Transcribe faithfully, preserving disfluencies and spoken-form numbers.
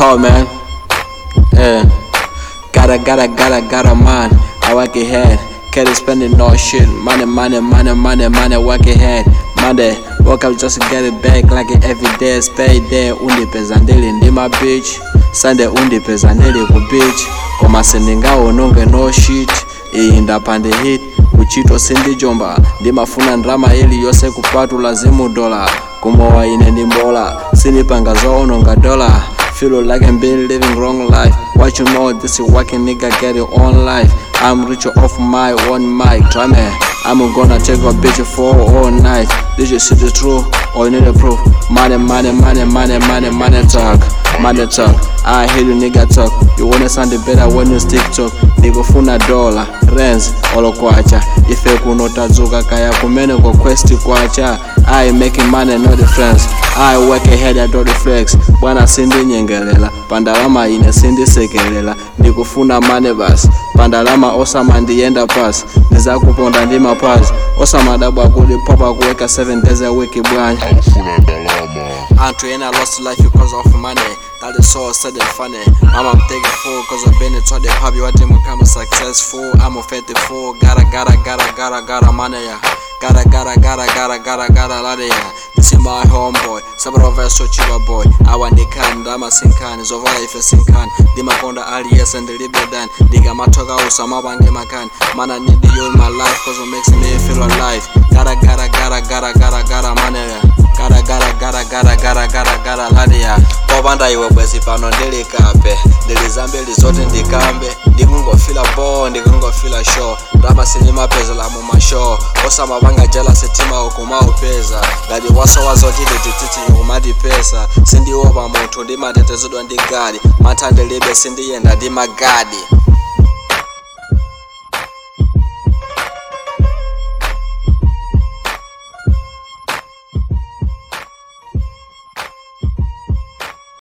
know, man. Yeah. Gotta, gotta, gotta, gotta, man. I work ahead. Can't spending no shit. Money, money, money, money, money, work ahead. Monday, work up just to get it back like it every day. It's payday. Undipeza ndili ndi my bitch. Sunday undipeza ndili ku beach. Koma sindingawo nonge no shit. Iyi ndapande hit. Kuchito sindijomba. Ndimafuna ndrama ili yose kupatu lazimu dola. Kumowa ine ndimbola. Sinipanga zoononga dola. Feel like I'm been living wrong life. What you know, this is working nigga get it on life. I'm rich off my one mic. Try me, I'm gonna take a bitch for all night. Did you see the truth or you need a proof? Money, money, money, money, money, money talk. Money talk. I hear you nigga talk. You wanna sound it better when you stick talk. Nigga funa dollar, rents, olo kwacha. Ife kunotazuka kaya kumene kwa questi kwacha. I making money, no difference. I work ahead, I do the flex. Bwana sindi nyengelela. Pandalama ine sindi sekelela. Ndikufuna money bas. Pandalama osama ndienda pass. Niza kuponda ndima pass. Osama dabu akuli popa kuweka seven days a week bwana. Antu yena lost life because of money. That is so sad and funny. Mama I'm taking full cause I've been to the pub. You want to become successful. I'm a faithful. Gotta, gotta, gotta, gotta, gotta money ya. Gotta, gotta, gotta, gotta, gotta, gotta lade ya. This is my homeboy. Sabro verso chiba boy. I want the can. Dama sinkan. Zova ife sinkan. Dima konda alias and the libedan. Diga matoga usama bange makan. Man I need you in my life cause it makes me feel alive. Gotta, gotta, gotta, gotta, gotta, gotta money ya. Gotta, gotta, gotta, gotta, gotta, gotta, gotta lade ya. Kobanda iwe bwezi pano ndili kape. Ndili zambeli zote ndikambe. Ndikungo fila bo, ndikungo fila show. Rapa sinima peza la muma show. Osama banga jala setima ukuma upeza. Gadi waso wazoti ditititi umadi pesa. Sindi oba muntu ndima tetezudo ndigadi. Matande libe sindi yenda ndima gadi.